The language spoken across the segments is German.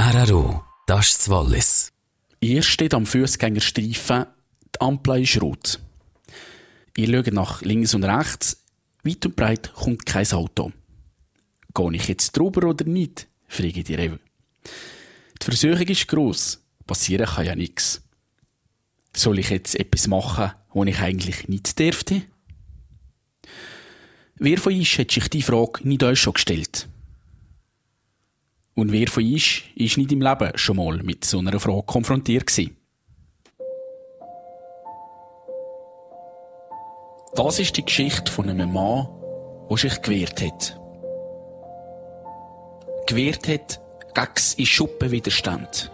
RRO, das ist das Wallis. Ihr steht am Fussgängerstreifen, die Ampel ist rot. Ihr schaut nach links und rechts, weit und breit kommt kein Auto. Gehe ich jetzt drüber oder nicht? Fragt ihr eben. Die Versuchung ist gross, passieren kann ja nichts. Soll ich jetzt etwas machen, was ich eigentlich nicht dürfte? Wer von euch hat sich die Frage nicht euch schon gestellt? Und wer von euch ist nicht im Leben schon mal mit so einer Frage konfrontiert gewesen? Das ist die Geschichte von einem Mann, der sich gewehrt hat. Gewehrt hat gegen den Schuppenwiderstand.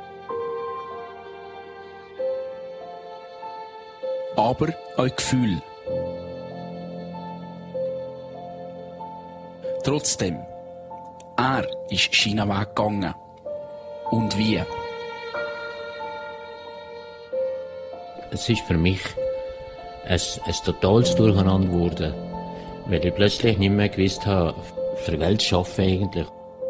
Aber auch Gefühl. Trotzdem, er ist seinen Weg gegangen. Und wie? Es ist für mich ein totales Durcheinander geworden, weil ich plötzlich nicht mehr gewusst habe, für welche arbeite ich eigentlich.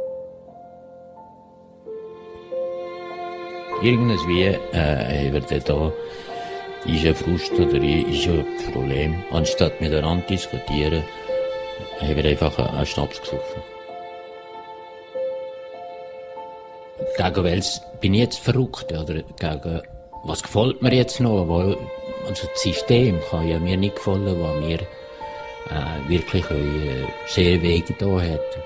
Irgendwie wird da ist ein Frust oder ist ein Problem. Anstatt miteinander zu diskutieren, haben wir einfach einen Schnaps gesoffen. Gegen welches bin ich jetzt verrückt? Oder gegen was gefällt mir jetzt noch? Also das System kann ja mir nicht gefallen, was mir wirklich sehr Wege da hat.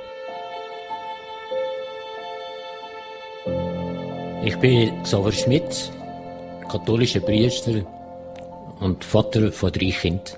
Ich bin Xaver Schmidt, katholischer Priester und Vater von 3 Kindern.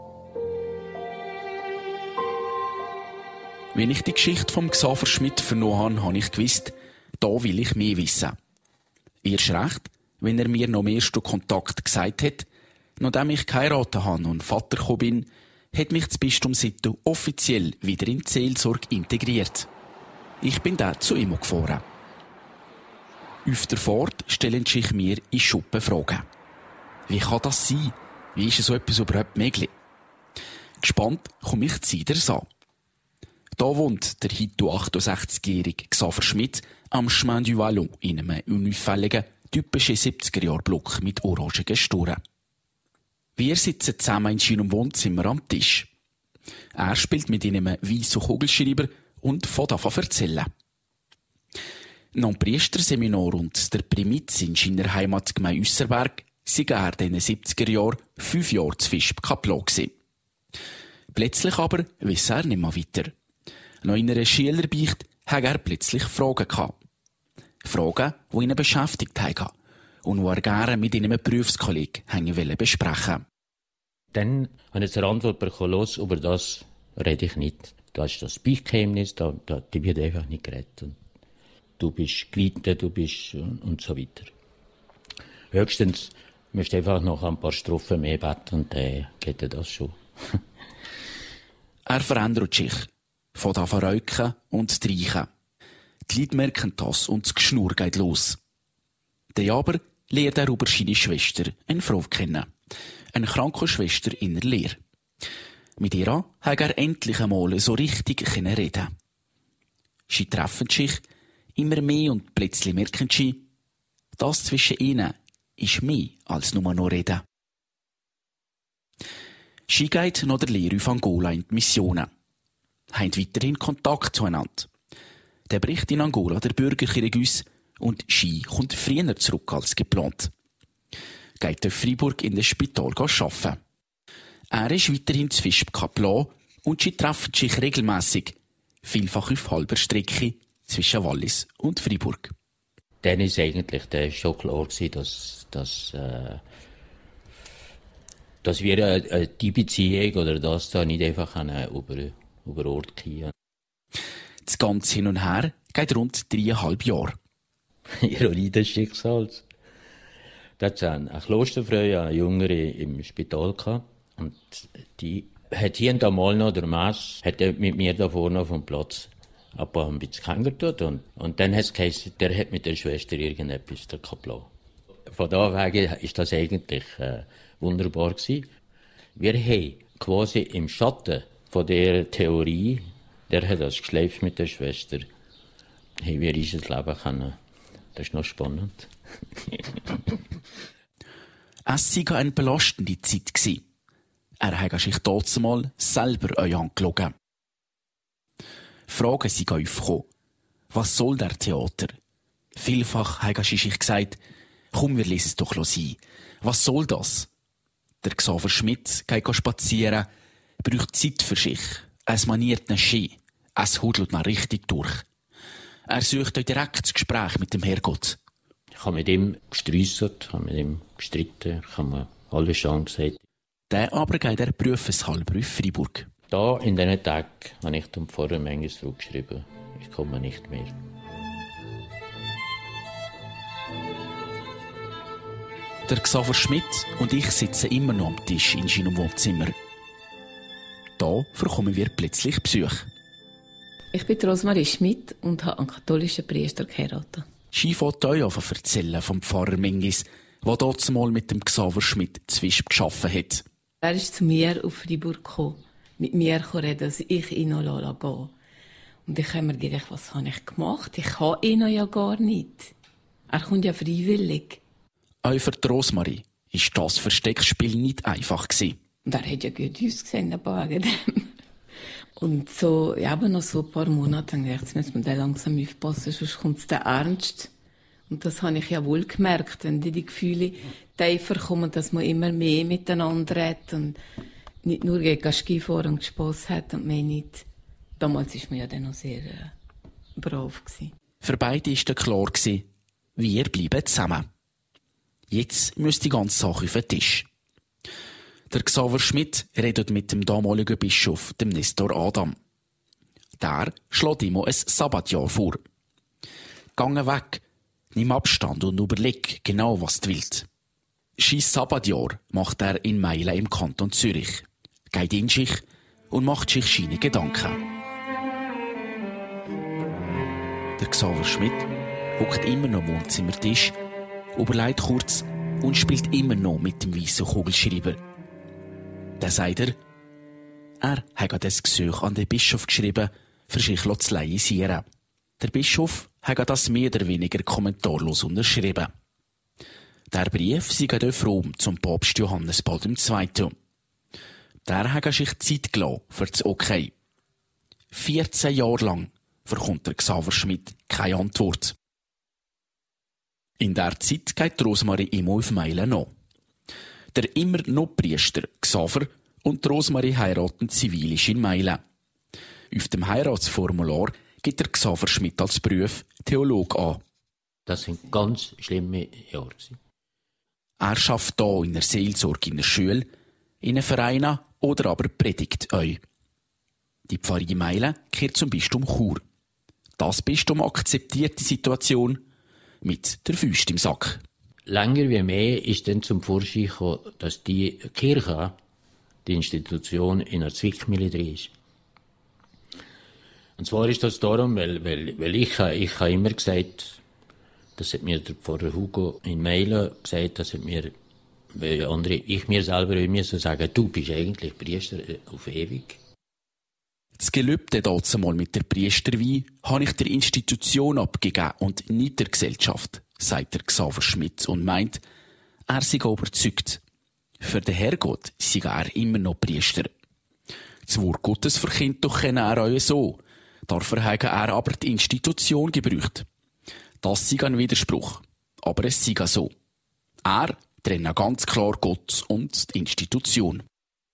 Wenn ich die Geschichte vom Xaver Schmidt vernommen habe, habe ich gewusst, da will ich mehr wissen. Erst recht, wenn er mir noch im ersten Kontakt gesagt hat, nachdem ich geheiratet habe und Vater gekommen bin, hat mich das Bistum Sittu offiziell wieder in die Seelsorge integriert. Ich bin dann zu ihm gefahren. Auf der Fahrt stellen sich mir in Schuppen Fragen. Wie kann das sein? Wie ist so etwas überhaupt möglich? Gespannt komme ich zu Iders an. Da wohnt der heute 68-jährige Xaver Schmidt am Chemin du Vallon in einem unauffälligen, typischen 70er-Jahr-Block mit orangen Storen. Wir sitzen zusammen in seinem Wohnzimmer am Tisch. Er spielt mit einem weißen Kugelschreiber und fängt an zu erzählen. Nach dem Priesterseminar und der Primitz in seiner Heimatgemeinde Üsserberg sei er in den 70er Jahren 5 Jahre zu Visp Kaplan gewesen. Plötzlich aber weiss er nicht mehr weiter. Nach einer Schülerbeicht hatte er plötzlich Fragen gehabt. Fragen, die ihn beschäftigt haben und die er gerne mit einem Berufskollegen besprechen wollte. Dann habe ich zur Antwort bekommen, los, über das rede ich nicht. Das ist das Beichtgeheimnis, da wird einfach nicht geredet. Und du bist gelitten, du bist und so weiter. Höchstens müsst einfach noch ein paar Strophen mehr beten und dann geht das schon. Er verändert sich. Von da verrauchen und treichen. Die Leute merken das und das Geschnurr geht los. Dann aber lernt er über seine Schwester, eine Frau, kennen. Eine Krankenschwester in der Lehre. Mit ihr hat er endlich einmal so richtig reden. Sie treffen sich immer mehr und plötzlich merken sie, das zwischen ihnen ist mehr als nur noch reden. Sie geht nach der Lehre auf Angola in die Missionen. Haben weiterhin Kontakt zueinander. Der bricht in Angola der Bürgerkrieg aus und sie kommt früher zurück als geplant. Geht auf Freiburg in das Spital arbeiten. Er ist weiterhin zu Visp Kaplan und sie treffen sich regelmässig, vielfach auf halber Strecke zwischen Wallis und Freiburg. Dann ist eigentlich schon klar gewesen, dass wir die Beziehung oder das da nicht einfach über Ort gehen. Das Ganze hin und her geht rund 3,5 Jahre. Ironie des Schicksals. Da hat eine Klosterfrau, eine Jüngere im Spital gehabt. Und die hat hier und da mal noch der Mess, hat mit mir da vorne auf dem Platz ein bisschen kennengelernt. Und dann hat es geheißen, der hat mit der Schwester irgendetwas, der Kaplan. Von da weg ist das eigentlich wunderbar gewesen. Wir haben quasi im Schatten von der Theorie, der hat das geschleift mit der Schwester, haben wir unser Leben können Das ist noch spannend. Es war eine belastende Zeit. Er habe sich damals selber euch angelogen. Fragen sind aufgekommen. Was soll der Theater? Vielfach habe ich gesagt, komm, wir lesen es doch sein. Was soll das? Der Xaver Schmidt geht spazieren, braucht Zeit für sich. Es maniert ihn Ski. Es hudelt ihn richtig durch. Er sucht euch direkt das Gespräch mit dem Herrgott. Ich habe mit ihm gestreusert, habe mit ihm gestritten, ich habe mir alles schon gesagt. Der aber geht er berufshalber in Freiburg. Da in diesen Tagen habe ich dem Pfarrer manchmal zurückgeschrieben, ich komme nicht mehr. Der Xaver Schmidt und ich sitzen immer noch am Tisch in seinem Wohnzimmer. Da bekommen wir plötzlich Besuch. Ich bin Rosmarie Schmidt und habe einen katholischen Priester geheiratet. Sie fängt euch an zu erzählen vom Pfarrer Mengis, der dort mal mit dem Xaver Schmidt Zwisp geschaffen hat. Er ist zu mir auf Freiburg gekommen, mit mir reden, dass ich ihn noch gehen lasse. Und ich habe mir gedacht, was habe ich gemacht? Ich kann ihn ja gar nicht. Er kommt ja freiwillig. Auch für die Rosmarie war das Versteckspiel nicht einfach gewesen. Und er hat ja gut ausgesehen, aber wegen dem. Und so, ja, aber nach so ein paar Monaten dachte ich, jetzt müssen wir da langsam aufpassen, sonst kommt es dann ernst. Und das habe ich ja wohl gemerkt, wenn die Gefühle tiefer kommen, dass man immer mehr miteinander redet und nicht nur gegen Skifahren und Spass hat und mehr nicht. Damals war man ja dann noch sehr brav gewesen. Für beide war klar, wir bleiben zusammen. Jetzt müsste die ganze Sache auf den Tisch. Der Xaver Schmidt redet mit dem damaligen Bischof, dem Nestor Adam. Der schlägt ihm ein Sabbatjahr vor. Gange weg, nimm Abstand und überleg genau, was du willst. Sein Sabbatjahr macht er in Meilen im Kanton Zürich, geht in sich und macht sich seine Gedanken. Der Xaver Schmidt hockt immer noch am Wohnzimmertisch, überlegt kurz und spielt immer noch mit dem weißen Kugelschreiber. Dann sagt er hat das Gesuch an den Bischof geschrieben, für sich zu laisieren. Der Bischof hat das mehr oder weniger kommentarlos unterschrieben. Der Brief sei auf Rom zum Papst Johannes Paul II. Der hat sich Zeit gelassen für das Okay. 14 Jahre lang bekommt der Xaver Schmidt keine Antwort. In der Zeit geht Rosmarie immer auf Meilen nach. Der immer noch Priester Xaver und Rosmarie heiraten zivilisch in Meilen. Auf dem Heiratsformular gibt der Xaver Schmidt als Beruf Theolog an. Das sind ganz schlimme Jahre. Er schafft hier in der Seelsorge in der Schule, in einem Verein oder aber predigt euch. Die Pfarrei Meilen kehrt zum Bistum Chur. Das Bistum akzeptiert die Situation mit der Faust im Sack. Länger wie mehr ist dann zum Vorschein gekommen, dass die Kirche, die Institution, in einer Zwickmühle drin ist. Und zwar ist das darum, weil ich habe immer gesagt, das hat mir der Pfarrer Hugo in Meilen gesagt, das hat mir, weil andere, ich mir selber immer so sagen, du bist eigentlich Priester auf ewig. Das Gelübde dazu mal mit der Priesterweihe habe ich der Institution abgegeben und nicht der Gesellschaft, sagt der Xaver Schmidt und meint, er sei überzeugt. Für den Herrgott sei er immer noch Priester. Das Wort Gottes verkennt doch er euch so. Dafür habe er aber die Institution gebraucht. Das sei ein Widerspruch. Aber es sei so. Er trennt ganz klar Gott und die Institution.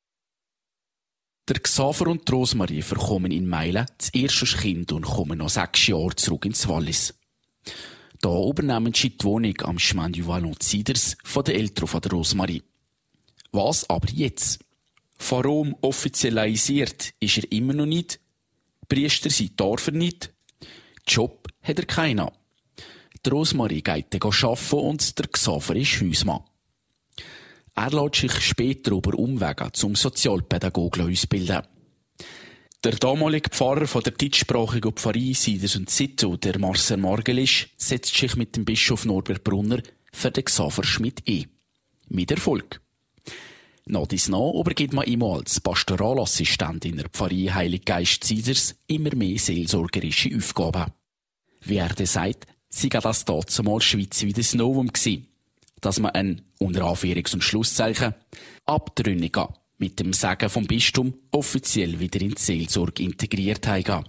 Der Xaver und die Rosmarie verkommen in Meilen das erste Kind und kommen nach 6 Jahren zurück ins Wallis. Da übernehmen sie die Wohnung am Chemin du Vallon-Ciders von den Eltern von der Rosmarie. Was aber jetzt? Von Rom offizialisiert ist er immer noch nicht. Priester sind darf er nicht. Job hat er keinen. Die Rosmarie geht dann arbeiten und der Xaver ist Hausmann. Er lässt sich später über Umwege zum Sozialpädagogen ausbilden. Der damalige Pfarrer von der deutschsprachigen Pfarrei Ciders und Citeaux, der Marcel Margelisch, setzt sich mit dem Bischof Norbert Brunner für den Xaver Schmidt ein. Mit Erfolg. Nach dies nach übergibt man ihm als Pastoralassistent in der Pfarrei Heilig Geist Ciders immer mehr seelsorgerische Aufgaben. Wie er dann sagt, sei das dazumal schweizweit ein Novum gewesen, dass man einen, unter Anführungs- und Schlusszeichen, Abtrünnigen mit dem Segen vom Bistum offiziell wieder in die Seelsorge integriert haben.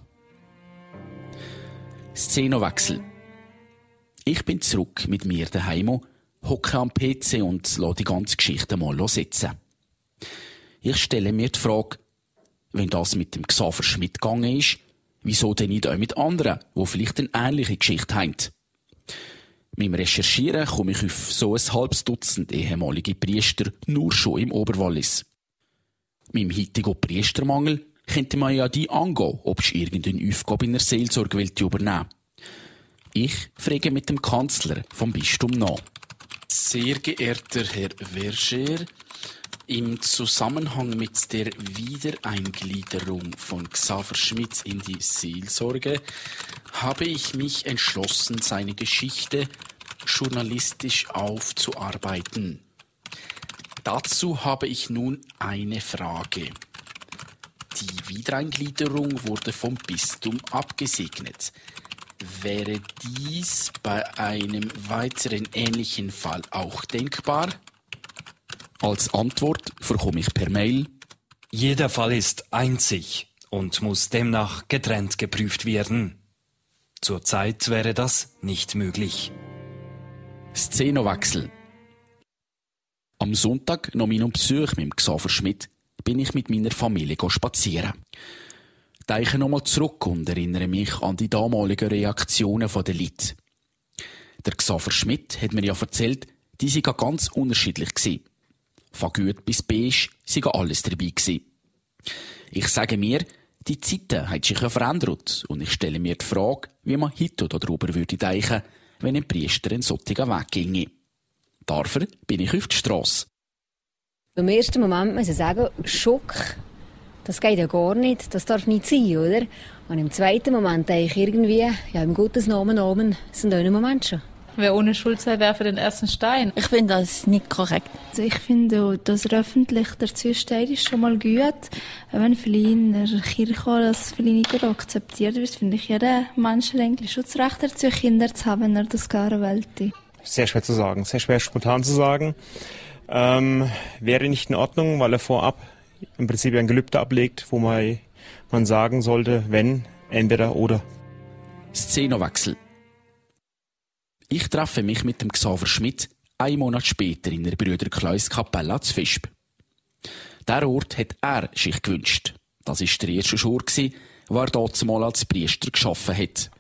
Szenenwechsel. Ich bin zurück mit mir daheim, hocke am PC und lasse die ganze Geschichte mal sitzen. Ich stelle mir die Frage, wenn das mit dem Xaver Schmidt gegangen ist, wieso denn nicht auch mit anderen, die vielleicht eine ähnliche Geschichte haben? Beim Recherchieren komme ich auf so ein halbes Dutzend ehemalige Priester nur schon im Oberwallis. Mit dem heutigen Priestermangel könnte man ja die angehen, ob ich irgendeine Aufgabe in der Seelsorge übernehmen will. Ich frage mit dem Kanzler vom Bistum nach. Sehr geehrter Herr Verger, im Zusammenhang mit der Wiedereingliederung von Xaver Schmidt in die Seelsorge habe ich mich entschlossen, seine Geschichte journalistisch aufzuarbeiten. Dazu habe ich nun eine Frage. Die Wiedereingliederung wurde vom Bistum abgesegnet. Wäre dies bei einem weiteren ähnlichen Fall auch denkbar? Als Antwort bekomme ich per Mail: Jeder Fall ist einzig und muss demnach getrennt geprüft werden. Zurzeit wäre das nicht möglich. Szenenwechsel. Am Sonntag noch meinem Besuch mit Xaver Schmidt bin ich mit meiner Familie spazieren. Denke nochmal zurück und erinnere mich an die damaligen Reaktionen der Leute. Der Xaver Schmidt hat mir ja erzählt, die seien ganz unterschiedlich gewesen. Von gut bis beige sei alles dabei gewesen. Ich sage mir, die Zeiten haben sich ja verändert und ich stelle mir die Frage, wie man heute darüber würde denken, wenn ein Priester einen solchen Weg ginge. Dafür bin ich auf die Strasse. Im ersten Moment muss ich sagen, Schock, das geht ja gar nicht, das darf nicht sein, oder? Und im zweiten Moment denke ich irgendwie, ja, im Gottes Namen sind auch nicht mehr Menschen. Wer ohne Schuld sei, werfe den ersten Stein. Ich finde das nicht korrekt. Also ich finde, dass er öffentlich dazu steht, ist schon mal gut. Wenn vielleicht in der Kirche das vielleicht nicht akzeptiert wird, finde ich, jeder Mensch hat eigentlich schon das Recht dazu, Kinder zu haben, wenn er das gerne wollte. Sehr schwer zu sagen, sehr schwer spontan zu sagen. Wäre nicht in Ordnung, weil er vorab im Prinzip ein Gelübde ablegt, wo man sagen sollte, wenn, entweder oder. Szenenwechsel. Ich treffe mich mit dem Xaver Schmidt 1 Monat später in der Brüderkreuz-Kapelle zu Visp. Der Ort hat er sich gewünscht. Das war der erste Schur, wo er dort mal als Priester geschaffen hat.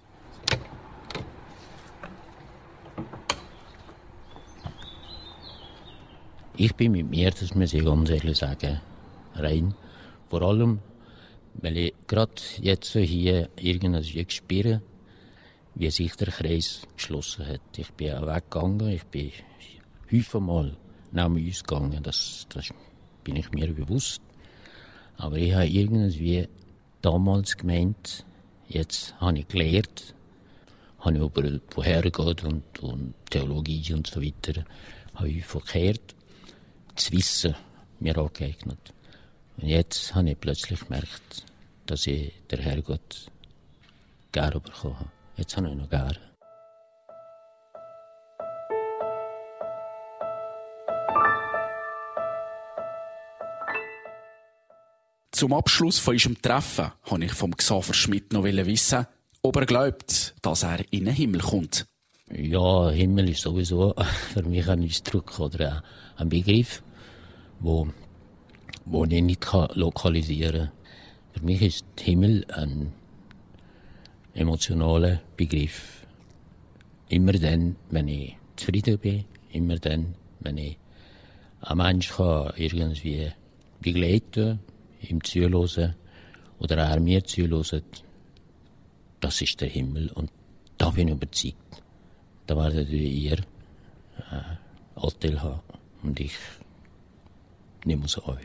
Ich bin mit mir, das muss ich ganz ehrlich sagen, rein. Vor allem, weil ich gerade jetzt so hier irgendwie spüre, wie sich der Kreis geschlossen hat. Ich bin auch weggegangen, ich bin häufig neben uns gegangen, das bin ich mir bewusst. Aber ich habe irgendwie damals gemeint, jetzt habe ich gelernt, habe ich über woher geht und Theologie und so weiter, habe ich verkehrt, das Wissen mir angeeignet. Und jetzt habe ich plötzlich gemerkt, dass ich den Herrgott gerne bekommen habe. Jetzt habe ich noch gerne. Zum Abschluss von unserem Treffen wollte ich vom Xaver Schmidt noch wissen, ob er glaubt, dass er in den Himmel kommt. Ja, Himmel ist sowieso für mich ein Ausdruck oder ein Begriff, wo ich nicht lokalisieren kann. Für mich ist Himmel ein emotionaler Begriff. Immer dann, wenn ich zufrieden bin, immer dann, wenn ich einen Menschen irgendwie begleiten kann, ihm zuhören oder er mir zuhört, das ist der Himmel. Und da bin ich überzeugt. Da werdet ihr Anteil haben und ich nehme es an.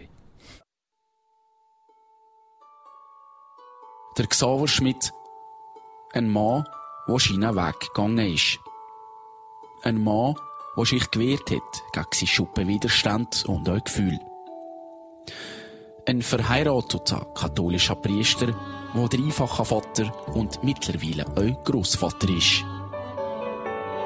Der Xaver Schmidt, ein Mann, der seinen Weg gegangen ist. Ein Mann, der sich gewehrt hat gegen seinen Schuppenwiderstand und auch Gefühl. Ein verheirateter katholischer Priester, der dreifacher Vater und mittlerweile auch Grossvater ist.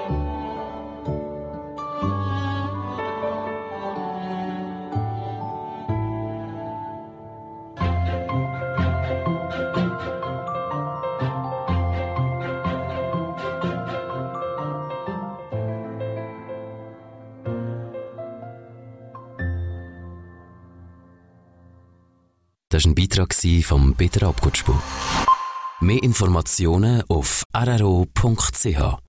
Das war ein Beitrag von Peter Abgutschbu. Mehr Informationen auf rro.ch.